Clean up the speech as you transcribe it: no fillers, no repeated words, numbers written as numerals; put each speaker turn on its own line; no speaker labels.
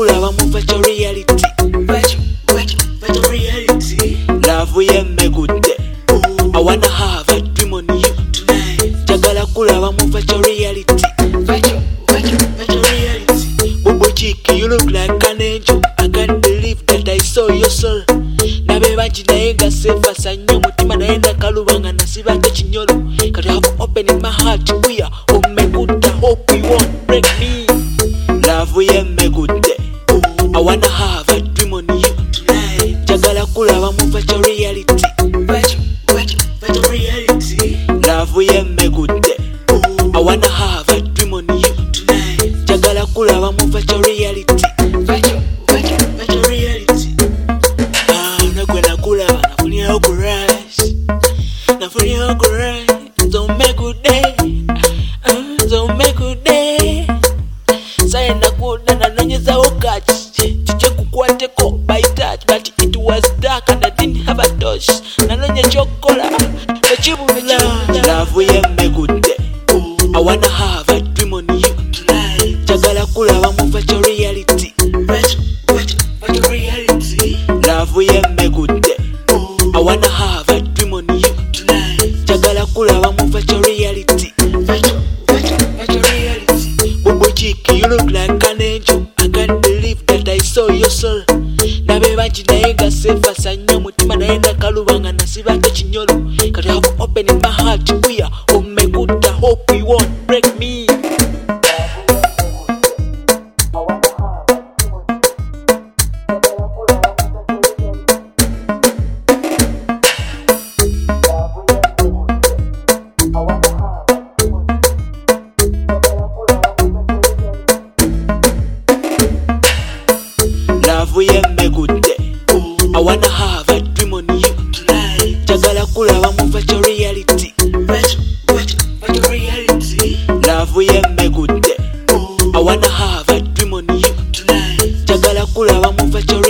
kulaba mu virtual reality. Virtual reality. Love yemmegudde. I wanna have a dream on you tonight. Jagala kulaba mu virtual reality. Virtual reality. Bobo Chiki, you look like an angel. I can't believe that I saw your soul. Nabe banji naye nga seefasa nnyo mutima naye nakalubanga nasibako kinyolo. Kati I have opened my heart kuya omegudde. Hope you won't break me. Love yemmegudde. I wanna have a dream on you tonight. Jagala kulaba mu virtual reality. Virtual reality. Love yemmegudde. I wanna have a dream on you tonight. Jagala kulaba mu virtual reality. Virtual reality. Nagwena kulaba nafunira okurise. Nafunira okurise. Nzomegudde. Nzomegudde. Sayenda kuda nanonyezawo kati. Kijja kukwateko by touch, but it was dark and I didn't have a torch. Nanonye kyokkola. Love yemmegudde. I wanna have a dream on you tonight. Jagala kulaba mu virtual reality. Virtual reality. Love yemmegudde. I wanna have a dream on you tonight. Jagala kulaba mu virtual reality. Virtual reality. Bobo Chiki, you look like an angel. I can't believe that I saw your soul. Nabe banji naye nga seefasa nnyo mutima naye nakalubanga nasibako kinyolo. Kati I have opened my heart kuya omegudde. Hope you won't break me. Love yemmegudde. I wanna have a dream on you tonight. Jagala kulaba mu virtual reality. Virtual reality. Love yemmegudde. I wanna have a dream on you tonight. Jagala kulaba mu virtual